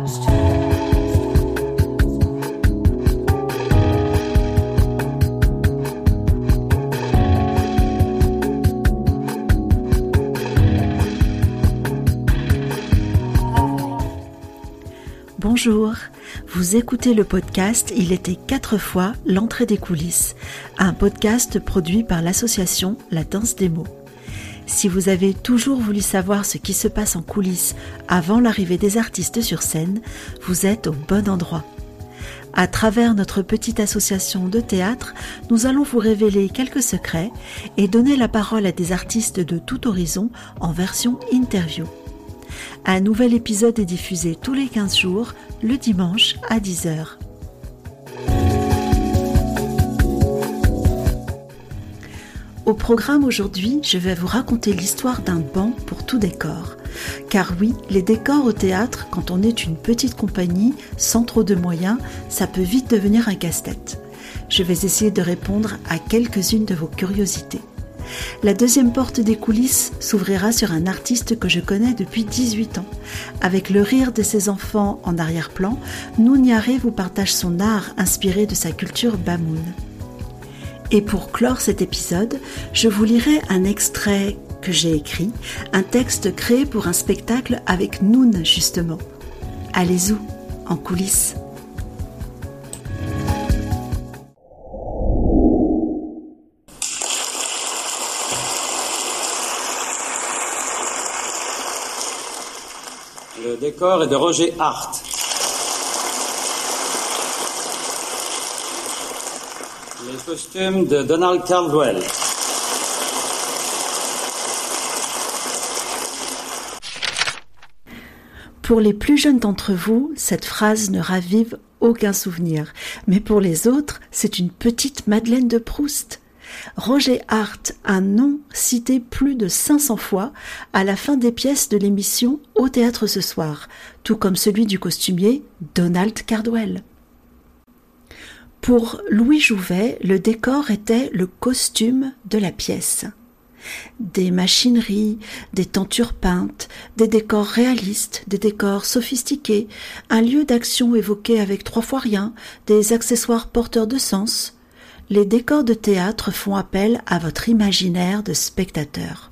Bonjour, vous écoutez le podcast « Il était 4 fois l'entrée des coulisses », un podcast produit par l'association La Danse des mots. Si vous avez toujours voulu savoir ce qui se passe en coulisses avant l'arrivée des artistes sur scène, vous êtes au bon endroit. À travers notre petite association de théâtre, nous allons vous révéler quelques secrets et donner la parole à des artistes de tout horizon en version interview. Un nouvel épisode est diffusé tous les 15 jours, le dimanche à 10h. Au programme aujourd'hui, je vais vous raconter l'histoire d'un banc pour tout décor. Car oui, les décors au théâtre, quand on est une petite compagnie, sans trop de moyens, ça peut vite devenir un casse-tête. Je vais essayer de répondre à quelques-unes de vos curiosités. La deuxième porte des coulisses s'ouvrira sur un artiste que je connais depuis 18 ans. Avec le rire de ses enfants en arrière-plan, Nouniaré vous partage son art inspiré de sa culture bamoun. Et pour clore cet épisode, je vous lirai un extrait que j'ai écrit, un texte créé pour un spectacle avec Noun justement. Allez-y, en coulisses. Le décor est de Roger Hart. Les costumes de Donald Caldwell. Pour les plus jeunes d'entre vous, cette phrase ne ravive aucun souvenir. Mais pour les autres, c'est une petite Madeleine de Proust. Roger Hart, un nom cité plus de 500 fois à la fin des pièces de l'émission Au théâtre ce soir, tout comme celui du costumier Donald Caldwell. Pour Louis Jouvet, le décor était le costume de la pièce. Des machineries, des tentures peintes, des décors réalistes, des décors sophistiqués, un lieu d'action évoqué avec 3 fois rien, des accessoires porteurs de sens. Les décors de théâtre font appel à votre imaginaire de spectateur.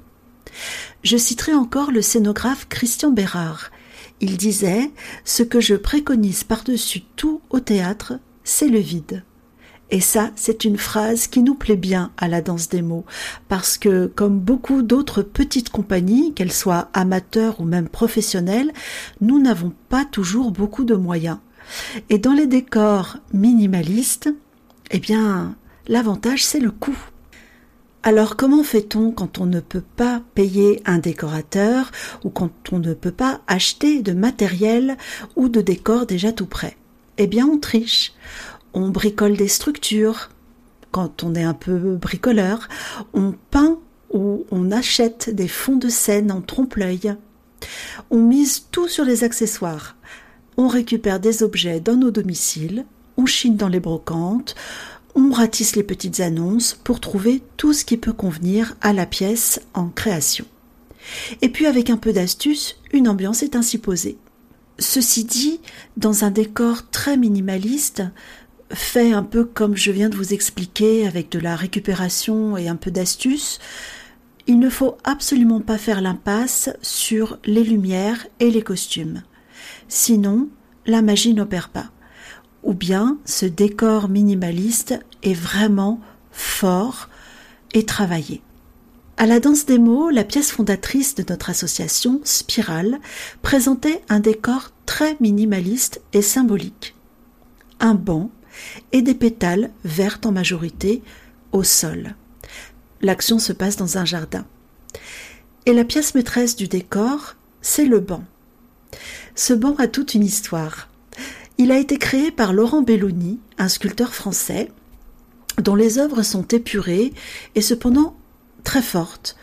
Je citerai encore le scénographe Christian Bérard. Il disait « Ce que je préconise par-dessus tout au théâtre, c'est le vide ». Et ça, c'est une phrase qui nous plaît bien à la danse des mots, parce que, comme beaucoup d'autres petites compagnies, qu'elles soient amateurs ou même professionnelles, nous n'avons pas toujours beaucoup de moyens. Et dans les décors minimalistes, eh bien, l'avantage, c'est le coût. Alors, comment fait-on quand on ne peut pas payer un décorateur ou quand on ne peut pas acheter de matériel ou de décor déjà tout prêt ? Eh bien, on triche. On bricole des structures, quand on est un peu bricoleur, on peint ou on achète des fonds de scène en trompe-l'œil. On mise tout sur les accessoires. On récupère des objets dans nos domiciles, on chine dans les brocantes, on ratisse les petites annonces pour trouver tout ce qui peut convenir à la pièce en création. Et puis avec un peu d'astuce, une ambiance est ainsi posée. Ceci dit, dans un décor très minimaliste, fait un peu comme je viens de vous expliquer avec de la récupération et un peu d'astuce, il ne faut absolument pas faire l'impasse sur les lumières et les costumes. Sinon, la magie n'opère pas. Ou bien ce décor minimaliste est vraiment fort et travaillé. À la danse des mots, la pièce fondatrice de notre association, Spirale, présentait un décor très minimaliste et symbolique. Un banc et des pétales vertes en majorité au sol. L'action se passe dans un jardin. Et la pièce maîtresse du décor, c'est le banc. Ce banc a toute une histoire. Il a été créé par Laurent Belloni, un sculpteur français, dont les œuvres sont épurées et cependant très fortes.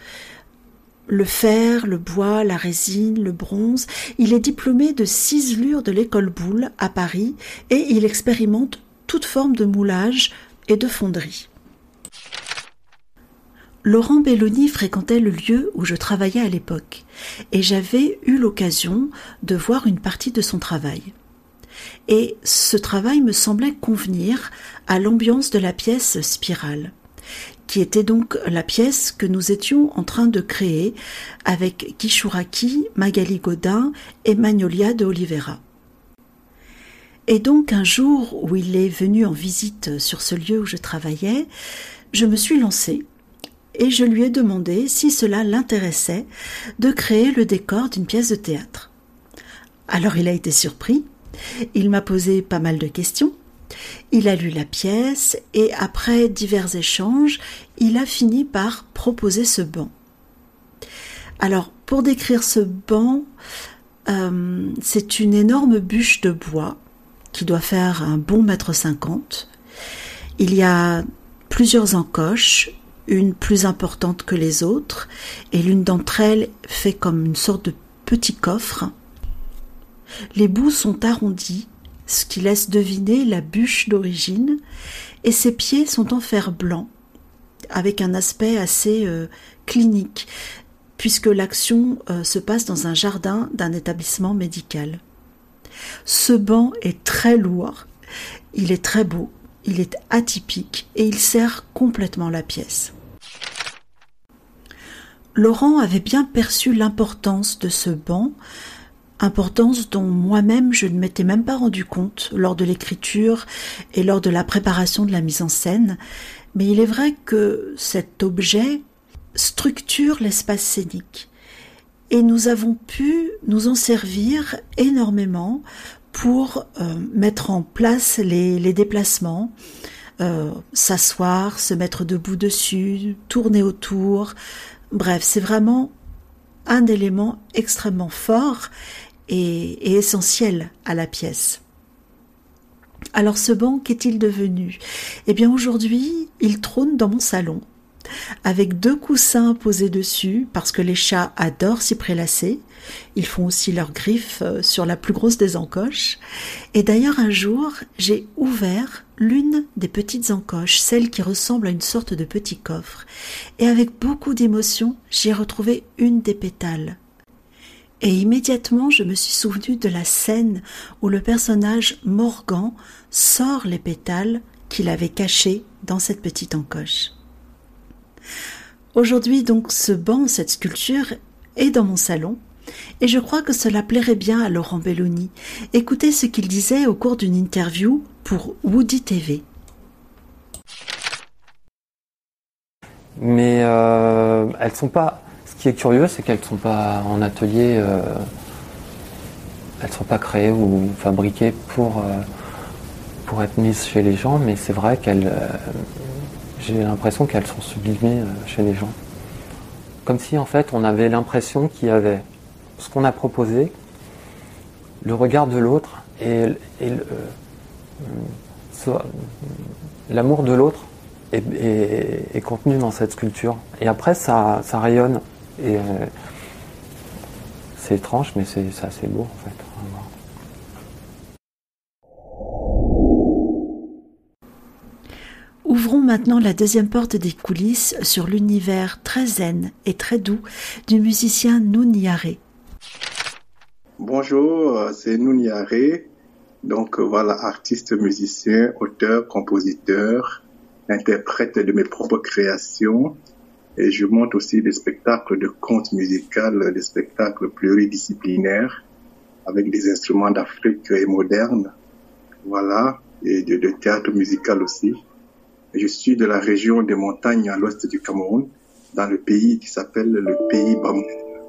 Le fer, le bois, la résine, le bronze, il est diplômé de ciselure de l'école Boulle à Paris et il expérimente toute forme de moulage et de fonderie. Laurent Belloni fréquentait le lieu où je travaillais à l'époque et j'avais eu l'occasion de voir une partie de son travail. Et ce travail me semblait convenir à l'ambiance de la pièce Spirale, qui était donc la pièce que nous étions en train de créer avec Guy Chouraki, Magali Godin et Magnolia de Oliveira. Et donc un jour où il est venu en visite sur ce lieu où je travaillais, je me suis lancée et je lui ai demandé si cela l'intéressait de créer le décor d'une pièce de théâtre. Alors il a été surpris, il m'a posé pas mal de questions, il a lu la pièce et après divers échanges, il a fini par proposer ce banc. Alors pour décrire ce banc, c'est une énorme bûche de bois qui doit faire un bon 1,50 m. Il y a plusieurs encoches, une plus importante que les autres, et l'une d'entre elles fait comme une sorte de petit coffre. Les bouts sont arrondis, ce qui laisse deviner la bûche d'origine, et ses pieds sont en fer blanc, avec un aspect assez clinique, puisque l'action se passe dans un jardin d'un établissement médical. Ce banc est très lourd, il est très beau, il est atypique et il sert complètement la pièce. Laurent avait bien perçu l'importance de ce banc, importance dont moi-même je ne m'étais même pas rendu compte lors de l'écriture et lors de la préparation de la mise en scène, mais il est vrai que cet objet structure l'espace scénique. Et nous avons pu nous en servir énormément pour mettre en place les déplacements, s'asseoir, se mettre debout dessus, tourner autour. Bref, c'est vraiment un élément extrêmement fort et essentiel à la pièce. Alors ce banc, qu'est-il devenu ? Eh bien aujourd'hui, il trône dans mon salon, avec 2 coussins posés dessus, parce que les chats adorent s'y prélasser. Ils font aussi leurs griffes sur la plus grosse des encoches. Et d'ailleurs, un jour, j'ai ouvert l'une des petites encoches, celle qui ressemble à une sorte de petit coffre. Et avec beaucoup d'émotion, j'y ai retrouvé une des pétales. Et immédiatement, je me suis souvenu de la scène où le personnage Morgan sort les pétales qu'il avait cachés dans cette petite encoche. Aujourd'hui, donc, ce banc, cette sculpture est dans mon salon et je crois que cela plairait bien à Laurent Belloni. Écoutez ce qu'il disait au cours d'une interview pour Woody TV. Mais elles sont pas. Ce qui est curieux, c'est qu'elles sont pas en atelier. Elles sont pas créées ou fabriquées pour être mises chez les gens, mais c'est vrai qu'elles. J'ai l'impression qu'elles sont sublimées chez les gens. Comme si en fait on avait l'impression qu'il y avait ce qu'on a proposé, le regard de l'autre et l'amour de l'autre est contenu dans cette sculpture. Et après ça rayonne. Et c'est étrange, mais c'est assez beau en fait. Ouvrons maintenant la deuxième porte des coulisses sur l'univers très zen et très doux du musicien Nouniaré. Bonjour, c'est Nouniaré. Donc voilà, artiste, musicien, auteur, compositeur, interprète de mes propres créations. Et je monte aussi des spectacles de contes musicaux, des spectacles pluridisciplinaires avec des instruments d'Afrique et modernes. Voilà, et de théâtre musical aussi. Je suis de la région des montagnes à l'ouest du Cameroun, dans le pays qui s'appelle le pays Bamou.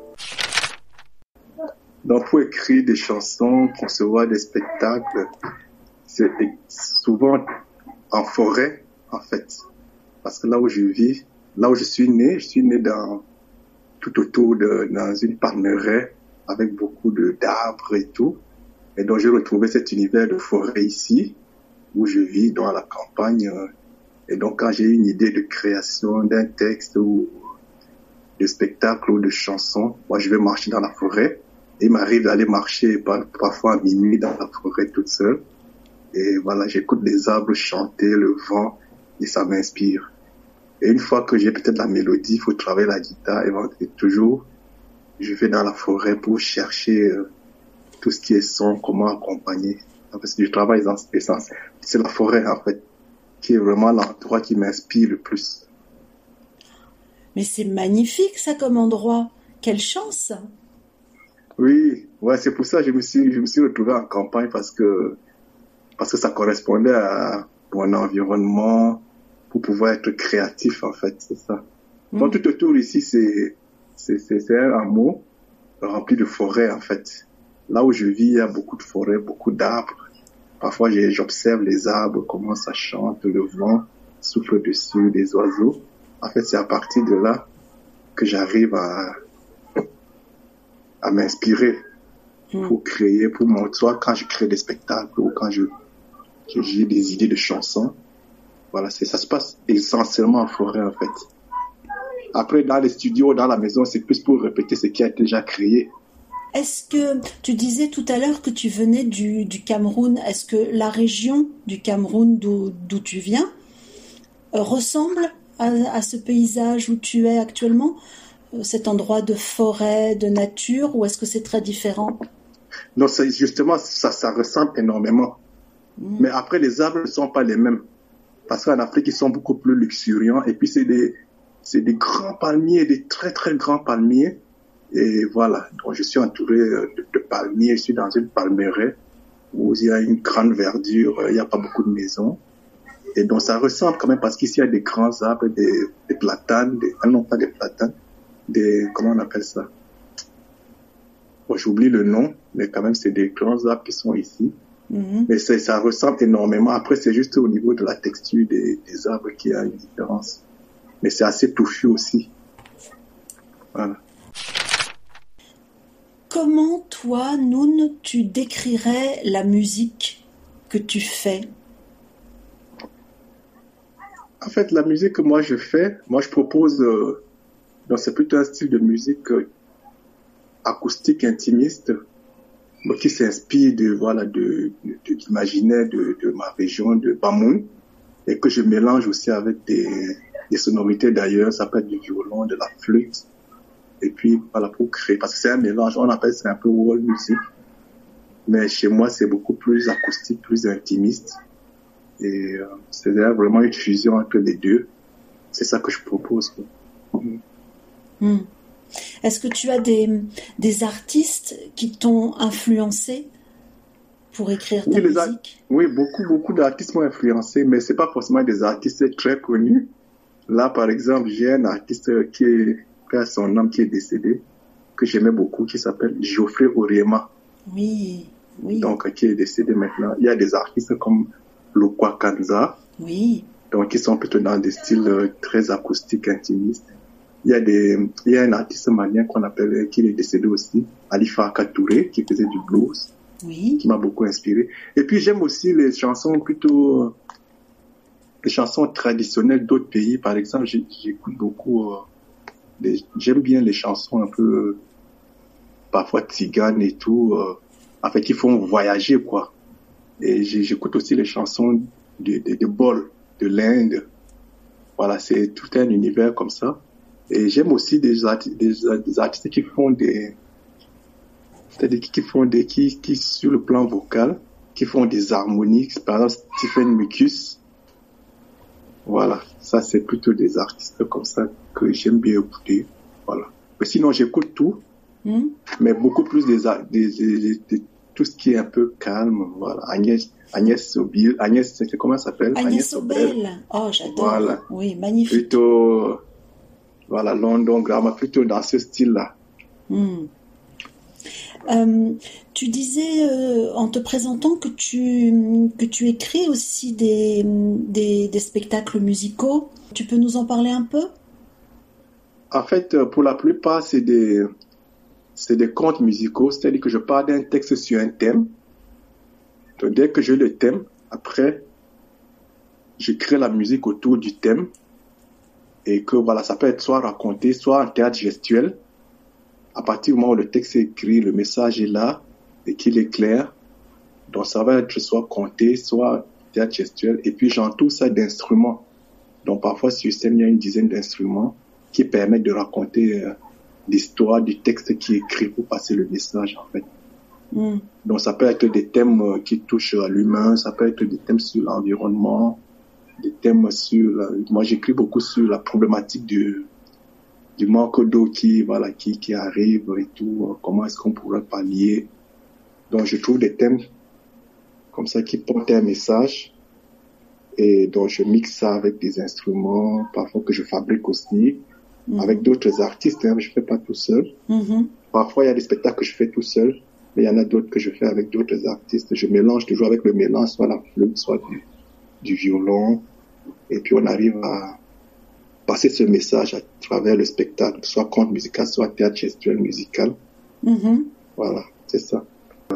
Donc pour écrire des chansons, concevoir des spectacles, c'est souvent en forêt en fait. Parce que là où je vis, là où je suis né tout autour dans une palmeraie avec beaucoup d'arbres et tout. Et donc j'ai retrouvé cet univers de forêt ici, où je vis dans la campagne. Et donc, quand j'ai une idée de création d'un texte ou de spectacle ou de chanson, moi, je vais marcher dans la forêt. Et il m'arrive d'aller marcher parfois à minuit dans la forêt toute seule. Et voilà, j'écoute les arbres chanter, le vent, et ça m'inspire. Et une fois que j'ai peut-être la mélodie, il faut travailler la guitare. Et toujours, je vais dans la forêt pour chercher tout ce qui est son, comment accompagner parce que je travaille dans essence. C'est la forêt, en fait, qui est vraiment l'endroit qui m'inspire le plus. Mais c'est magnifique, ça, comme endroit. Quelle chance! Oui, ouais, c'est pour ça que je me suis retrouvé en campagne parce que ça correspondait à mon environnement pour pouvoir être créatif, en fait, c'est ça. Donc, tout autour ici, c'est un hameau rempli de forêts, en fait. Là où je vis, il y a beaucoup de forêts, beaucoup d'arbres. Parfois, j'observe les arbres, comment ça chante, le vent souffle dessus, les oiseaux. En fait, c'est à partir de là que j'arrive à m'inspirer pour créer, pour montrer, soit quand je crée des spectacles ou quand j'ai des idées de chansons. Voilà, ça se passe essentiellement en forêt, en fait. Après, dans les studios, dans la maison, c'est plus pour répéter ce qui a été déjà créé. Est-ce que tu disais tout à l'heure que tu venais du Cameroun? Est-ce que la région du Cameroun d'où tu viens ressemble à ce paysage où tu es actuellement? Cet endroit de forêt, de nature, ou est-ce que c'est très différent? Non, justement, ça ressemble énormément. Mais après, les arbres ne sont pas les mêmes. Parce qu'en Afrique, ils sont beaucoup plus luxuriants. Et puis, c'est des grands palmiers, des très, très grands palmiers. Et voilà. Donc, je suis entouré de palmiers. Je suis dans une palmeraie où il y a une grande verdure. Il n'y a pas beaucoup de maisons. Et donc, ça ressemble quand même parce qu'ici, il y a des grands arbres, des platanes, non, pas des platanes. Comment on appelle ça? Bon, j'oublie le nom, mais quand même, c'est des grands arbres qui sont ici. Mais ça ressemble énormément. Après, c'est juste au niveau de la texture des arbres qu'il y a une différence. Mais c'est assez touffu aussi. Voilà. Comment, toi, Noun, tu décrirais la musique que tu fais? En fait, la musique que moi je propose, donc c'est plutôt un style de musique acoustique intimiste, qui s'inspire de l'imaginaire de ma région de Bamoun, et que je mélange aussi avec des sonorités d'ailleurs. Ça peut être du violon, de la flûte, et puis voilà, pour créer, parce que c'est un mélange, on appelle ça un peu world music, mais chez moi c'est beaucoup plus acoustique, plus intimiste, et c'est vraiment une fusion entre les deux. C'est ça que je propose. Est-ce que tu as des artistes qui t'ont influencé pour écrire ta musique? Oui, beaucoup d'artistes m'ont influencé, mais c'est pas forcément des artistes très connus. Là, par exemple, j'ai un artiste qui a son âme qui est décédé, que j'aimais beaucoup, qui s'appelle Geoffrey Oriema. Oui. Donc, qui est décédé maintenant. Il y a des artistes comme Lokwa Kanza. Oui. Donc, qui sont plutôt dans des styles très acoustiques, intimistes. Il y a un artiste malien qui est décédé aussi, Alifa Touré, qui faisait du blues. Oui. Qui m'a beaucoup inspiré. Et puis, j'aime aussi les chansons traditionnelles d'autres pays. Par exemple, j'écoute beaucoup, j'aime bien les chansons un peu, parfois tziganes et tout, en fait, qui font voyager, quoi. Et j'écoute aussi les chansons de Bol, de l'Inde. Voilà, c'est tout un univers comme ça. Et j'aime aussi des artistes qui font qui sur le plan vocal, qui font des harmonies. Par exemple, Stephen Mucus. Voilà, ça c'est plutôt des artistes comme ça que j'aime bien écouter. Voilà. Mais sinon, j'écoute tout, mais beaucoup plus tout ce qui est un peu calme. Voilà. Agnès Sobel, comment ça s'appelle? Agnès Sobel. Oh, j'adore. Voilà. Oui, magnifique. Plutôt, voilà, London Grammar, plutôt dans ce style-là. Tu disais en te présentant que tu écris aussi des spectacles musicaux. Tu peux nous en parler un peu? En fait, pour la plupart, c'est des contes musicaux, c'est-à-dire que je parle d'un texte sur un thème. Donc, dès que j'ai le thème, après, je crée la musique autour du thème. Et que voilà, ça peut être soit raconté, soit en théâtre gestuel. À partir du moment où le texte est écrit, le message est là et qu'il est clair. Donc ça va être soit conté, soit théâtre gestuel. Et puis j'entoure ça d'instruments. Donc parfois sur scène, il y a une dizaine d'instruments qui permettent de raconter l'histoire du texte qui est écrit pour passer le message en fait. Donc ça peut être des thèmes qui touchent à l'humain, ça peut être des thèmes sur l'environnement, des thèmes sur... Moi j'écris beaucoup sur la problématique du manque d'eau qui arrive et tout, comment est-ce qu'on pourrait pallier. Donc je trouve des thèmes comme ça qui portent un message et donc je mixe ça avec des instruments, parfois que je fabrique aussi, avec d'autres artistes, hein, je fais pas tout seul. Parfois il y a des spectacles que je fais tout seul, mais il y en a d'autres que je fais avec d'autres artistes. Je mélange toujours avec le mélange, soit la flûte, soit du violon, et puis on arrive à passer ce message à travers le spectacle, soit conte musical, soit théâtre gestuel musical. Voilà, c'est ça.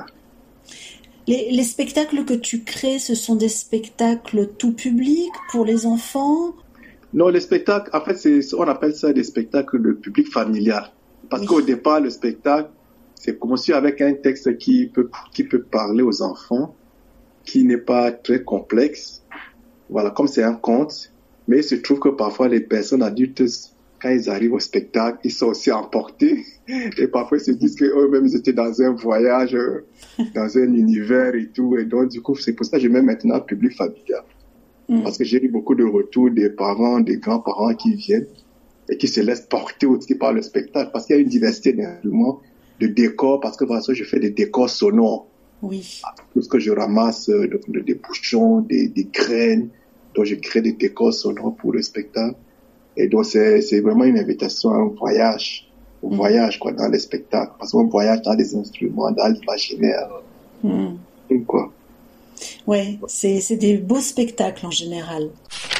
Les spectacles que tu crées, ce sont des spectacles tout public pour les enfants? Non, les spectacles, en fait, on appelle ça des spectacles de public familial. Parce qu'au départ, le spectacle, c'est conçu avec un texte qui peut parler aux enfants, qui n'est pas très complexe. Voilà, comme c'est un conte. Mais il se trouve que parfois, les personnes adultes, quand ils arrivent au spectacle, ils sont aussi emportés. Et parfois, ils se disent qu'eux-mêmes, ils étaient dans un voyage, dans un univers et tout. Et donc, du coup, c'est pour ça que je mets maintenant public familial. Parce que j'ai eu beaucoup de retours des parents, des grands-parents qui viennent et qui se laissent porter aussi par le spectacle. Parce qu'il y a une diversité d'instruments, de décors, parce que par exemple, je fais des décors sonores. Oui. Tout ce que je ramasse, des bouchons, des graines. Donc, je crée des décors sonores pour le spectacle. Et donc, c'est vraiment une invitation à un voyage. Au voyage, quoi, dans les spectacles. Parce qu'on voyage dans les instruments, dans l'imaginaire. Quoi. Ouais, c'est des beaux spectacles en général.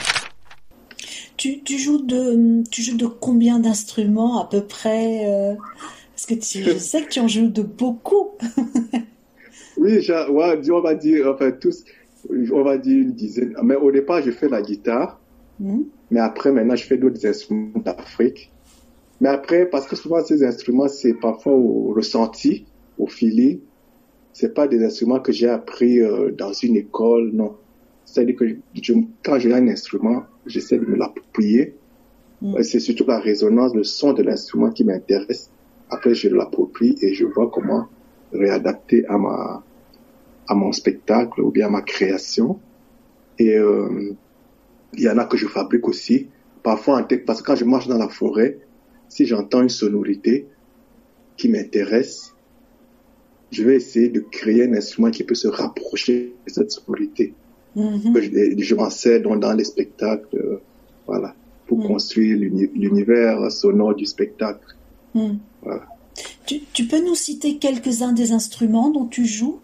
Tu joues de combien d'instruments à peu près parce que je sais que tu en joues de beaucoup. Oui, on va dire, enfin, tous, on va dire une dizaine. Mais au départ, je fais la guitare. Mais après, maintenant, je fais d'autres instruments d'Afrique. Mais après, parce que souvent, ces instruments, c'est parfois au ressenti, au feeling. C'est pas des instruments que j'ai appris dans une école, non. C'est-à-dire que quand j'ai un instrument, j'essaie de me l'approprier. C'est surtout la résonance, le son de l'instrument qui m'intéresse. Après, je l'approprie et je vois comment réadapter à mon spectacle ou bien à ma création. Et il y en a que je fabrique aussi. Parfois, parce que quand je marche dans la forêt, si j'entends une sonorité qui m'intéresse, je vais essayer de créer un instrument qui peut se rapprocher de cette sonorité. Je m'en sers donc dans les spectacles, voilà, pour construire l'univers sonore du spectacle. Voilà. Tu peux nous citer quelques-uns des instruments dont tu joues?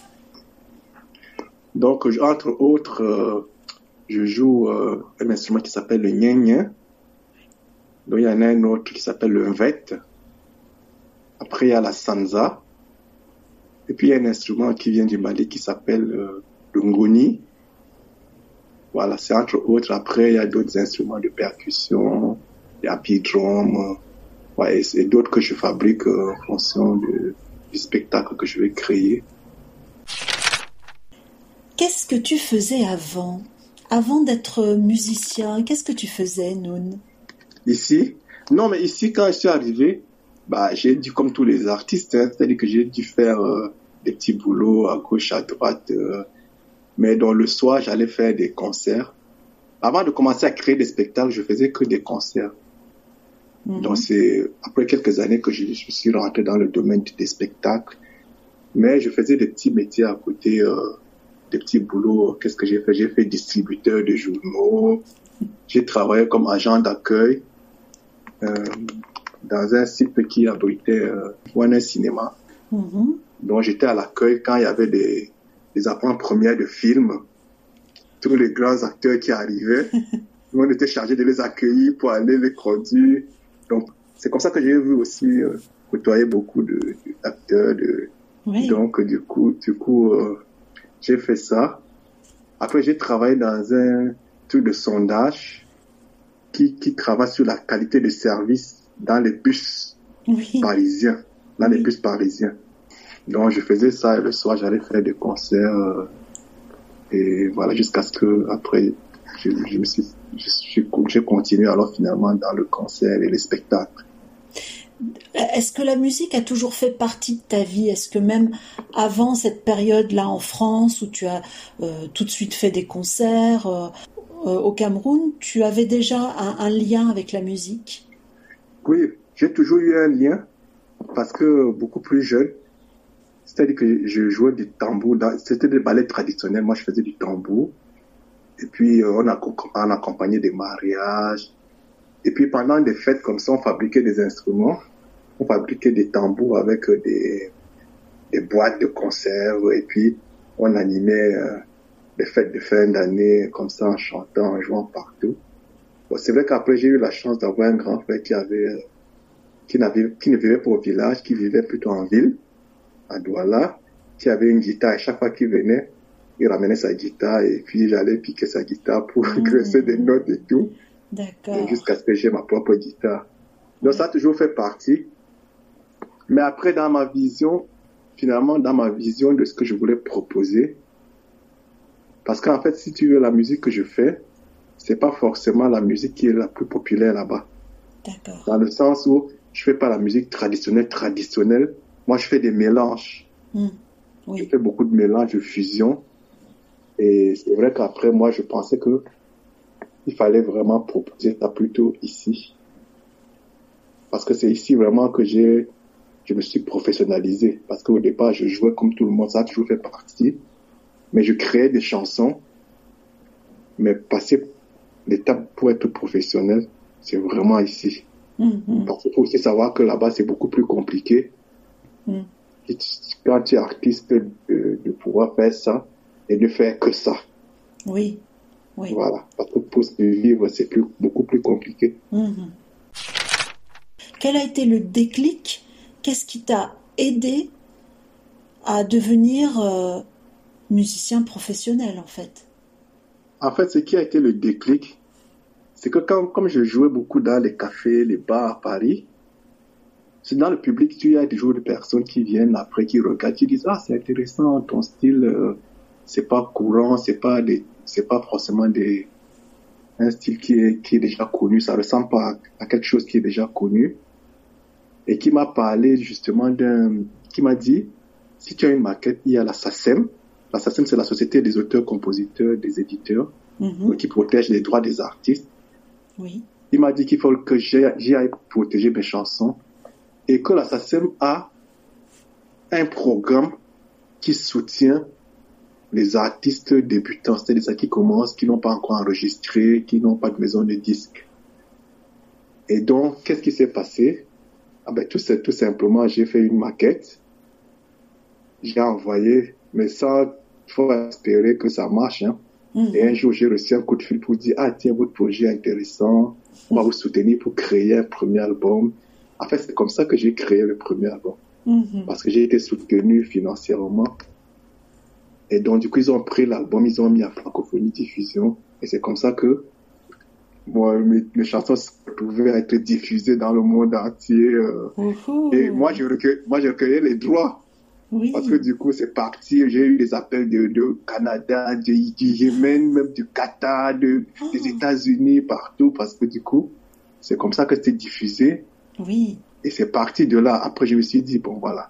Donc, entre autres, je joue un instrument qui s'appelle le gnen. Donc, il y en a un autre qui s'appelle le mvette. Après, il y a la sanza. Et puis, il y a un instrument qui vient du Mali qui s'appelle le ngoni. Voilà, c'est entre autres. Après, il y a d'autres instruments de percussion, il y a drum, et d'autres que je fabrique en fonction du spectacle que je vais créer. Qu'est-ce que tu faisais avant? Avant d'être musicien, qu'est-ce que tu faisais, Noun? Ici? Non, mais ici, quand je suis arrivé, j'ai dû, comme tous les artistes, c'est-à-dire que j'ai dû faire des petits boulots à gauche, à droite. Mais dans le soir, j'allais faire des concerts. Avant de commencer à créer des spectacles, je faisais que des concerts. Donc c'est après quelques années que je suis rentré dans le domaine des spectacles. Mais je faisais des petits métiers à côté, des petits boulots. Qu'est-ce que j'ai fait? J'ai fait distributeur de journaux. J'ai travaillé comme agent d'accueil dans un site qui abritait un cinéma. Donc j'étais à l'accueil quand il y avait des avant-premières de films. Tous les grands acteurs qui arrivaient, nous on était chargés de les accueillir pour aller les conduire. Donc c'est comme ça que j'ai vu aussi côtoyer beaucoup d'acteurs. Oui. Donc du coup j'ai fait ça. Après j'ai travaillé dans un truc de sondage qui travaille sur la qualité de service dans les bus parisiens. Dans les bus parisiens. Donc je faisais ça et le soir j'allais faire des concerts et voilà jusqu'à ce que après j'ai continué alors finalement dans le concert et les spectacles. Est-ce que la musique a toujours fait partie de ta vie? Est-ce que même avant cette période-là en France, où tu as tout de suite fait des concerts au Cameroun, tu avais déjà un lien avec la musique? Oui, j'ai toujours eu un lien parce que beaucoup plus jeune, c'est-à-dire que je jouais du tambour, c'était des ballets traditionnels, moi je faisais du tambour, et puis on accompagnait des mariages, et puis pendant des fêtes comme ça, on fabriquait des instruments, on fabriquait des tambours avec des boîtes de conserve, et puis on animait des fêtes de fin d'année comme ça en chantant, en jouant partout. Bon, c'est vrai qu'après j'ai eu la chance d'avoir un grand frère qui ne vivait pas au village, qui vivait plutôt en ville, à Douala, qui avait une guitare, et chaque fois qu'il venait, il ramenait sa guitare, et puis j'allais piquer sa guitare pour graisser des notes et tout. D'accord. Jusqu'à ce que j'ai ma propre guitare. Donc ça a toujours fait partie. Mais après, finalement, dans ma vision de ce que je voulais proposer, parce qu'en fait, si tu veux, la musique que je fais, c'est pas forcément la musique qui est la plus populaire là-bas. D'accord. Dans le sens où je fais pas la musique traditionnelle. Moi, je fais des mélanges. Oui. Je fais beaucoup de mélanges, de fusion. Et c'est vrai qu'après, moi, je pensais que il fallait vraiment proposer ça plutôt ici. Parce que c'est ici vraiment que je me suis professionnalisé. Parce qu'au départ, je jouais comme tout le monde, ça a toujours fait partie. Mais je créais des chansons. Mais passer l'étape pour être professionnel, c'est vraiment ici. Parce qu'il faut aussi savoir que là-bas, c'est beaucoup plus compliqué. Quand tu es artiste, de pouvoir faire ça et de faire que ça. Oui. Voilà. Parce que pour se vivre, c'est beaucoup plus compliqué. Quel a été le déclic? Qu'est-ce qui t'a aidé à devenir musicien professionnel, en fait? En fait, ce qui a été le déclic, c'est que comme je jouais beaucoup dans les cafés, les bars à Paris, c'est dans le public, tu as toujours des personnes qui viennent après, qui regardent, qui disent « Ah, c'est intéressant, ton style, c'est pas courant, c'est pas forcément un style qui est déjà connu, ça ressemble pas à quelque chose qui est déjà connu. » Et qui m'a parlé justement qui m'a dit « Si tu as une maquette, il y a la SACEM. La SACEM, c'est la Société des auteurs, compositeurs, des éditeurs, qui protège les droits des artistes. » Oui. Il m'a dit qu'il faut que j'y aille protéger mes chansons et que la SACEM a un programme qui soutient les artistes débutants, c'est-à-dire ceux qui commencent, qui n'ont pas encore enregistré, qui n'ont pas de maison de disques. Et donc, qu'est-ce qui s'est passé? Tout simplement, j'ai fait une maquette, j'ai envoyé, mais ça, il faut espérer que ça marche, hein. Et un jour, j'ai reçu un coup de fil pour dire « Ah, tiens, votre projet est intéressant, on va vous soutenir pour créer un premier album. » En fait, c'est comme ça que j'ai créé le premier album. Parce que j'ai été soutenu financièrement. Et donc, du coup, ils ont pris l'album, ils ont mis à Francophonie Diffusion. Et c'est comme ça que mes chansons pouvaient être diffusées dans le monde entier. Et moi, je recueillais les droits. Oui. Parce que du coup, c'est parti. J'ai eu des appels de Canada, du Yémen, même du Qatar, des États-Unis, partout. Parce que du coup, c'est comme ça que c'était diffusé. Oui. Et c'est parti de là. Après, je me suis dit, bon, voilà.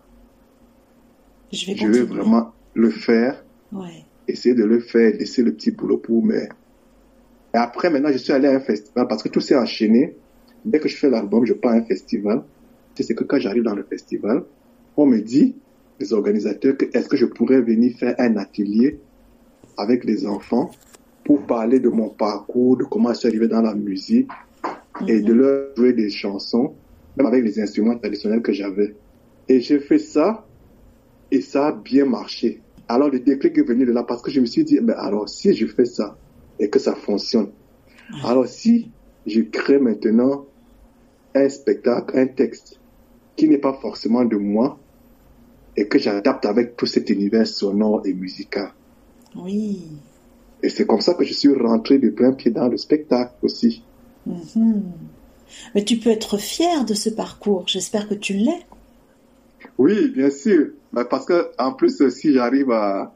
Je vais vraiment le faire. Ouais. Essayer de le faire, laisser le petit boulot pour mais. Et après, maintenant, je suis allé à un festival parce que tout s'est enchaîné. Dès que je fais l'album, je pars à un festival. C'est que quand j'arrive dans le festival, on me dit, les organisateurs, est-ce que je pourrais venir faire un atelier avec les enfants pour parler de mon parcours, de comment je suis arrivé dans la musique et de leur jouer des chansons, même avec les instruments traditionnels que j'avais. Et j'ai fait ça et ça a bien marché. Alors le déclic est venu de là parce que je me suis dit, alors si je fais ça et que ça fonctionne, alors si je crée maintenant un spectacle, un texte qui n'est pas forcément de moi, et que j'adapte avec tout cet univers sonore et musical. Oui. Et c'est comme ça que je suis rentré de plein pied dans le spectacle aussi. Mais tu peux être fier de ce parcours. J'espère que tu l'es. Oui, bien sûr. Parce que en plus, si j'arrive à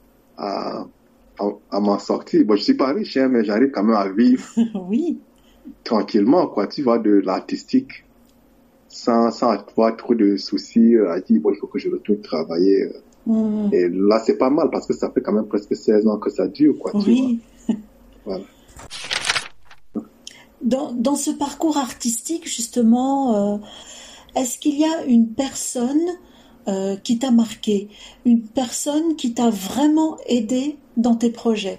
m'en sortir, je suis pas riche, mais j'arrive quand même à vivre oui. tranquillement, quoi. Tu vois, de l'artistique. sans avoir trop de soucis, a dit, bon, il faut que je retourne travailler. Et là, c'est pas mal parce que ça fait quand même presque 16 ans que ça dure, quoi. Oui. Tu vois. Voilà. Dans ce parcours artistique, justement, est-ce qu'il y a une personne qui t'a marqué, une personne qui t'a vraiment aidé dans tes projets?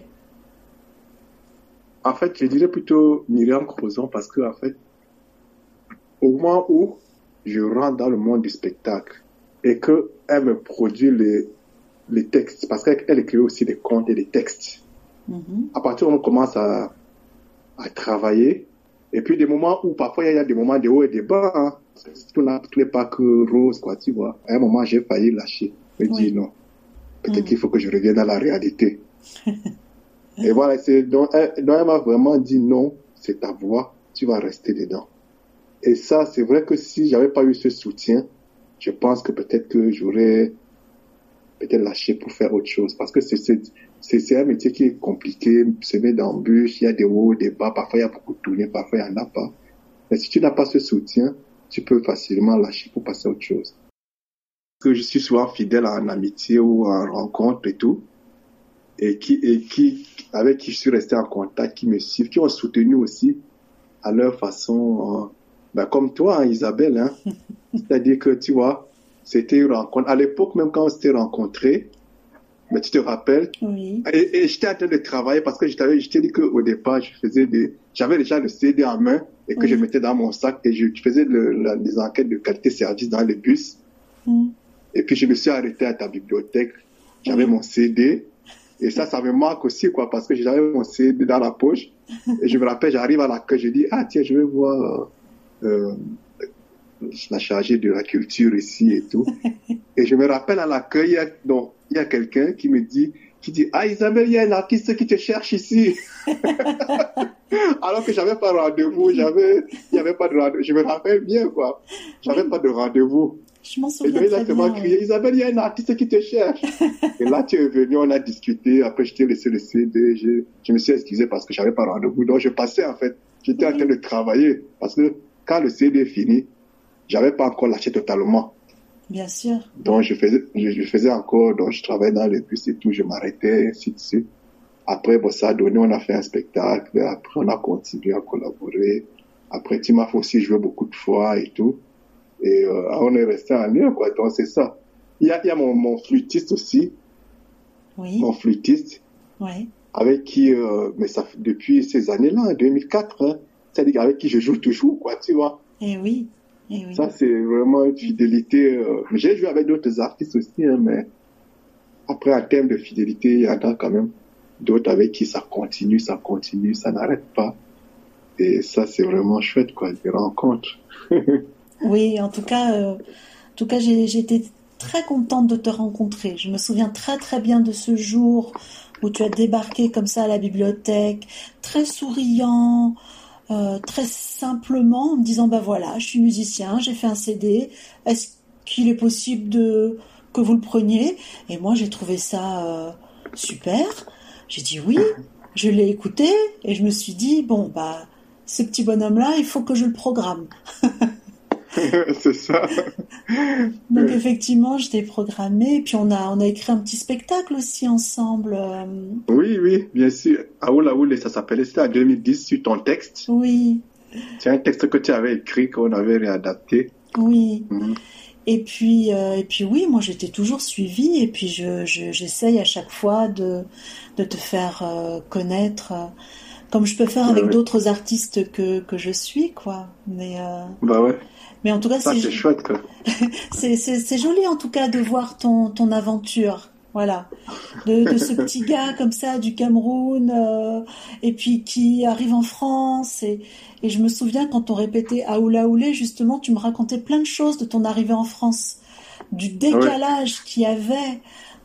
En fait, je dirais plutôt Myriam Crozon parce que, en fait, au moment où je rentre dans le monde du spectacle et qu'elle me produit les textes, parce qu'elle écrit aussi des contes et des textes. À partir où on commence à travailler, et puis des moments où parfois il y a des moments de haut et de bas, hein. Tout n'est pas que rose, quoi, tu vois. À un moment, j'ai failli lâcher. Je me dis non. Peut-être qu'il faut que je revienne à la réalité. Et voilà, donc elle m'a vraiment dit non, c'est ta voix, tu vas rester dedans. Et ça, c'est vrai que si j'avais pas eu ce soutien, je pense que peut-être que j'aurais peut-être lâché pour faire autre chose. Parce que c'est un métier qui est compliqué, semé d'embûches, il y a des hauts, des bas, parfois il y a beaucoup de tournées, parfois il n'y en a pas. Mais si tu n'as pas ce soutien, tu peux facilement lâcher pour passer à autre chose. Parce que je suis souvent fidèle en amitié ou en rencontre et tout, avec qui je suis resté en contact, qui me suivent, qui ont soutenu aussi à leur façon, comme toi, hein, Isabelle, hein. C'est-à-dire que, tu vois, c'était une rencontre. À l'époque, même quand on s'était rencontrés, mais tu te rappelles, oui. Et j'étais en train de travailler parce que je t'ai dit qu'au départ, j'avais déjà le CD en main et que je mettais dans mon sac et je faisais des enquêtes de qualité-service dans les bus. Et puis, je me suis arrêté à ta bibliothèque. J'avais mon CD. Et ça me marque aussi, quoi, parce que j'avais mon CD dans la poche. Et je me rappelle, j'arrive à l'accueil, je dis, tiens, je vais voir la chargée de la culture ici et tout. Et je me rappelle à l'accueil, il y a quelqu'un qui dit, Isabelle, il y a un artiste qui te cherche ici. Alors que j'avais pas rendez-vous, il y avait pas de rendez-vous. Je me rappelle bien, quoi. J'avais pas de rendez-vous. Je m'en souviens et très bien. Il m'a crié, Isabelle, il y a un artiste qui te cherche. Et là, tu es venu, on a discuté. Après, je t'ai laissé le CD. Je me suis excusé parce que j'avais pas rendez-vous. Donc, je passais, en fait. J'étais en train de travailler. Parce que quand le CD est fini, j'avais pas encore lâché totalement. Bien sûr. Donc, je faisais encore, donc je travaillais dans le bus et tout, je m'arrêtais, ainsi de suite. Après, ça a donné, on a fait un spectacle. Après, on a continué à collaborer. Après, tu m'as fait aussi jouer beaucoup de fois et tout. Et on est resté en lien, quoi. Donc, c'est ça. Il y a mon flûtiste aussi. Oui. Mon flûtiste. Oui. Avec qui, mais ça fait depuis ces années-là, 2004, hein, c'est-à-dire avec qui je joue toujours, quoi, tu vois. Eh oui. Eh oui. Ça, c'est vraiment une fidélité. J'ai joué avec d'autres artistes aussi, hein, mais après, en termes de fidélité, il y en a quand même d'autres avec qui ça continue, ça n'arrête pas. Et ça, c'est vraiment chouette, quoi, des rencontres. Oui, en tout cas, j'ai été très contente de te rencontrer. Je me souviens très très bien de ce jour où tu as débarqué comme ça à la bibliothèque, très souriant, très simplement, en me disant, voilà, je suis musicien, j'ai fait un CD, est-ce qu'il est possible que vous le preniez? Et moi, j'ai trouvé ça super. J'ai dit oui, je l'ai écouté et je me suis dit, ce petit bonhomme-là, il faut que je le programme. C'est ça. Donc effectivement, je t'ai programmé, et puis on a écrit un petit spectacle aussi ensemble. Oui, bien sûr. Aoul, ça s'appelait, c'était en 2010 sur ton texte. Oui. C'est un texte que tu avais écrit, qu'on avait réadapté. Oui. Et puis oui, moi j'étais toujours suivie, et puis j'essaye à chaque fois de te faire connaître, comme je peux faire avec d'autres artistes que je suis, quoi. Mais ouais. Mais en tout cas, c'est chouette, quoi. c'est joli en tout cas de voir ton aventure, voilà, de ce petit gars comme ça du Cameroun, et puis qui arrive en France, et je me souviens quand on répétait Aoula Oulé, justement, tu me racontais plein de choses de ton arrivée en France, du décalage qu'il y avait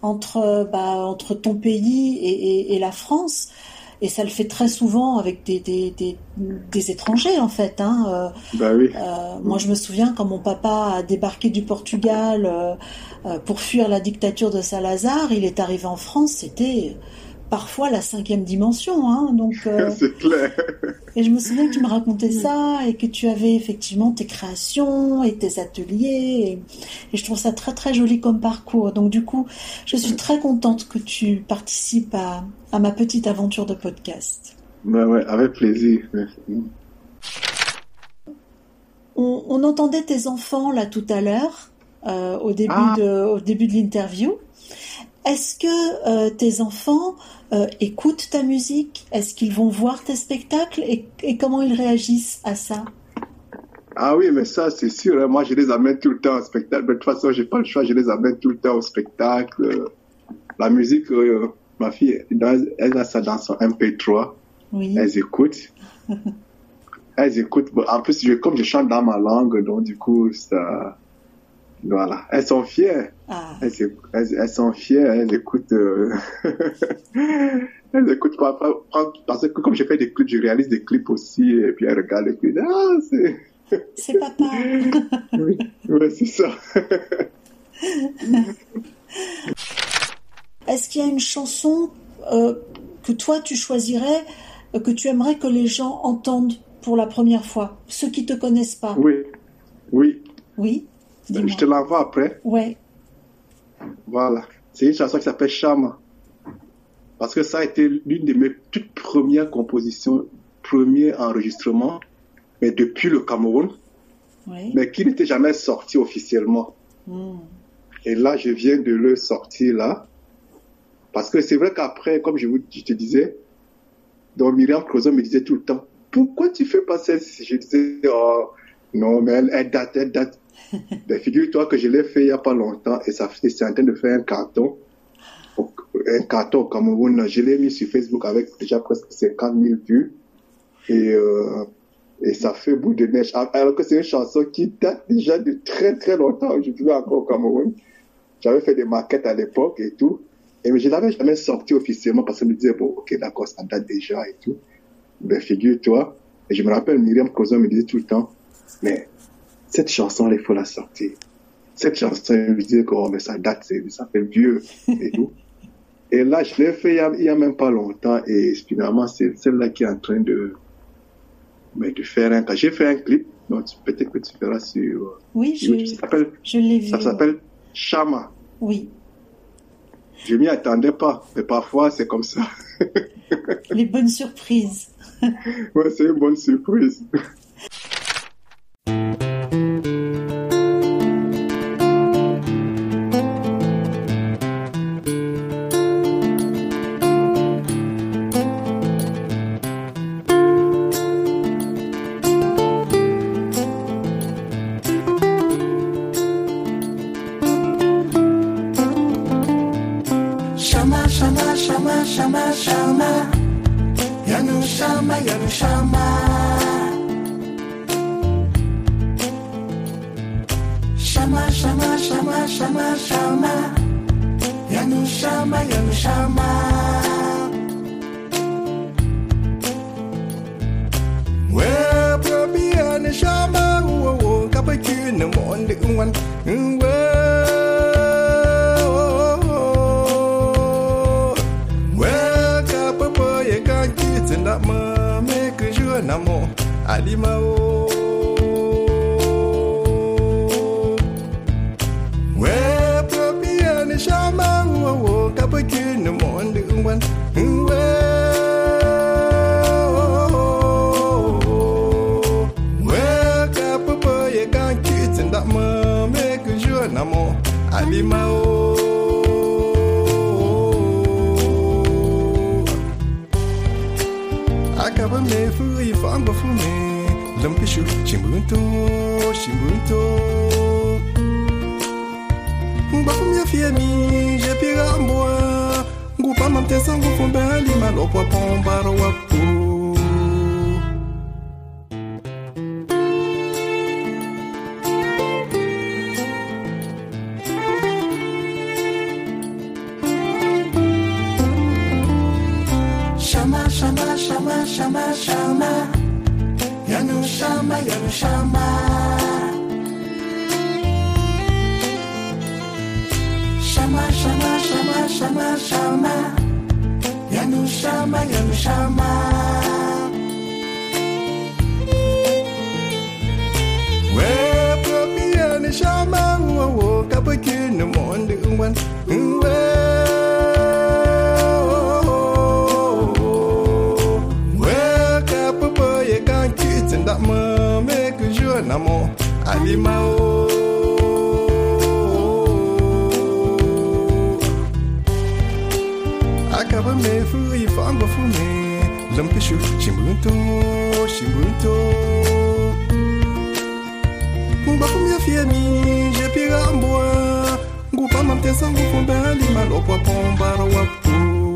entre ton pays et la France. Et ça le fait très souvent avec des étrangers, en fait. Hein. Oui. Moi, je me souviens quand mon papa a débarqué du Portugal pour fuir la dictature de Salazar, il est arrivé en France, c'était parfois la 5e dimension, hein, donc. C'est clair. Et je me souviens que tu me racontais ça et que tu avais effectivement tes créations et tes ateliers et je trouve ça très très joli comme parcours. Donc du coup, je suis très contente que tu participes à ma petite aventure de podcast. Ouais, avec plaisir. Merci. On entendait tes enfants là tout à l'heure au début de l'interview. Est-ce que tes enfants écoutent ta musique? Est-ce qu'ils vont voir tes spectacles et comment ils réagissent à ça? Ah oui, mais ça, c'est sûr. Hein. Moi, je les amène tout le temps au spectacle. Mais de toute façon, j'ai pas le choix. Je les amène tout le temps au spectacle. La musique, ma fille, elle a ça dans son MP3. Oui. Elles écoutent. En plus, comme je chante dans ma langue, donc du coup, ça... Voilà, elles sont fières. Ah. Elles sont fières, elles écoutent. Elles écoutent pas parce que comme je fais des clips, je réalise des clips aussi et puis elles regardent et puis c'est papa. Oui, ouais, c'est ça. Est-ce qu'il y a une chanson que toi tu choisirais, que tu aimerais que les gens entendent pour la première fois, ceux qui te connaissent pas? Oui. Dis-moi. Je te l'envoie après. Ouais. Voilà. C'est une chanson qui s'appelle Chama. Parce que ça a été l'une de mes toutes premières compositions, premier enregistrement, mais depuis le Cameroun, mais qui n'était jamais sorti officiellement. Et là, je viens de le sortir là. Parce que c'est vrai qu'après, comme je te disais, donc Myriam Crozon me disait tout le temps, pourquoi tu fais pas celle-ci? Je disais, oh, non, mais elle date. Ben, figure-toi que je l'ai fait il n'y a pas longtemps et c'est en train de faire un carton au Cameroun. Je l'ai mis sur Facebook avec déjà presque 50 000 vues et ça fait bout de neige. Alors que c'est une chanson qui date déjà de très très longtemps. Je vivais encore au Cameroun. J'avais fait des maquettes à l'époque et tout. Mais je ne l'avais jamais sorti officiellement parce que je me disais, bon, ok, d'accord, ça date déjà et tout. Ben, figure-toi. Et je me rappelle, Myriam Crozon me disait tout le temps, mais cette chanson, il faut la sortir. Cette chanson, je me disais que mais ça date, ça fait vieux et tout. Et là, je l'ai fait il y a même pas longtemps et finalement, c'est celle-là qui est en train de faire un... J'ai fait un clip, donc peut-être que tu verras sur... Oui, je l'ai vu. Ça s'appelle Chama. Oui. Je m'y attendais pas, mais parfois, c'est comme ça. Les bonnes surprises. Ouais, c'est une bonne surprise. Yanushama, Yanushama. Ouais, papi, Yanushama, oh, kapaki, no monde, one, ouais, kapapa, ye kan kits and that ma make a jour, namo, alimao. Akaba me fu I fanga fu me lampishu chimbunto Mba fu mi fiami je pira mboa ngupa mamtesa ngufumba lima lokwa pombara wapu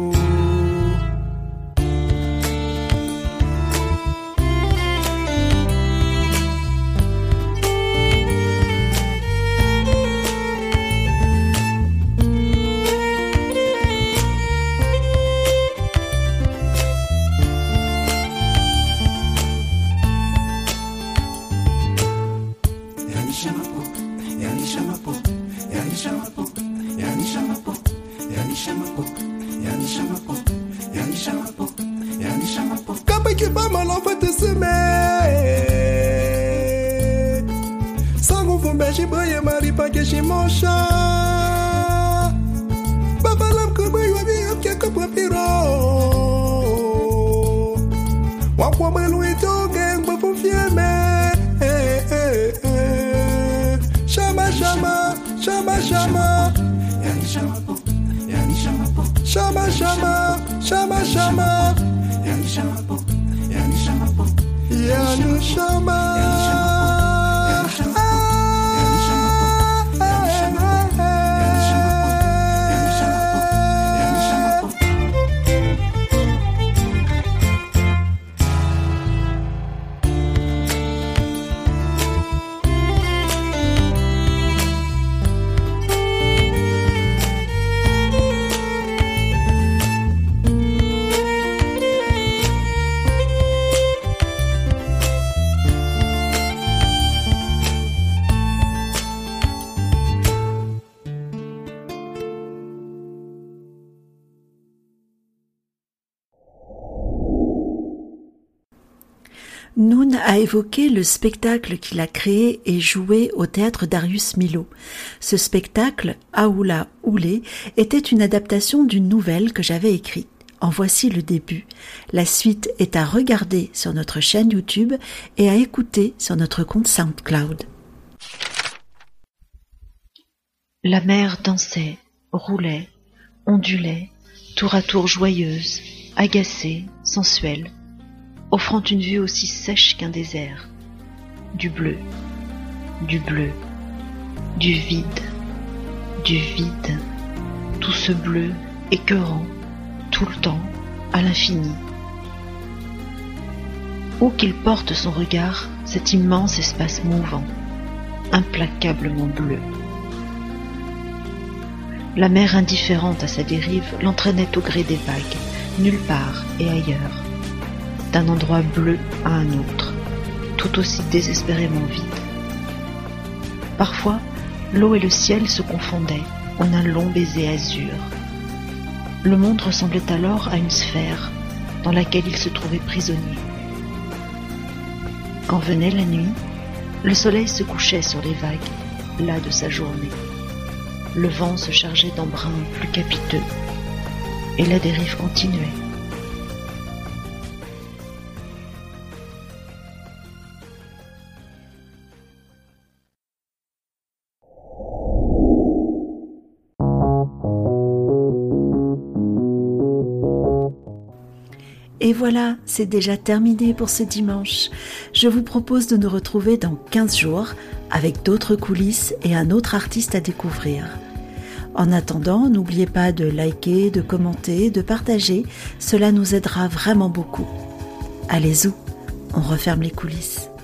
Noun a évoqué le spectacle qu'il a créé et joué au théâtre Darius Milhaud. Ce spectacle, Aoula Oulé, était une adaptation d'une nouvelle que j'avais écrite. En voici le début. La suite est à regarder sur notre chaîne YouTube et à écouter sur notre compte SoundCloud. La mer dansait, roulait, ondulait, tour à tour joyeuse, agacée, sensuelle, offrant une vue aussi sèche qu'un désert. Du bleu, du bleu, du vide, tout ce bleu écœurant, tout le temps, à l'infini. Où qu'il porte son regard, cet immense espace mouvant, implacablement bleu. La mer indifférente à sa dérive l'entraînait au gré des vagues, nulle part et ailleurs, d'un endroit bleu à un autre, tout aussi désespérément vide. Parfois, l'eau et le ciel se confondaient en un long baiser azur. Le monde ressemblait alors à une sphère dans laquelle il se trouvait prisonnier. Quand venait la nuit, le soleil se couchait sur les vagues, las de sa journée. Le vent se chargeait d'embruns plus capiteux, et la dérive continuait. Et voilà, c'est déjà terminé pour ce dimanche. Je vous propose de nous retrouver dans 15 jours avec d'autres coulisses et un autre artiste à découvrir. En attendant, n'oubliez pas de liker, de commenter, de partager, cela nous aidera vraiment beaucoup. Allez-y, on referme les coulisses.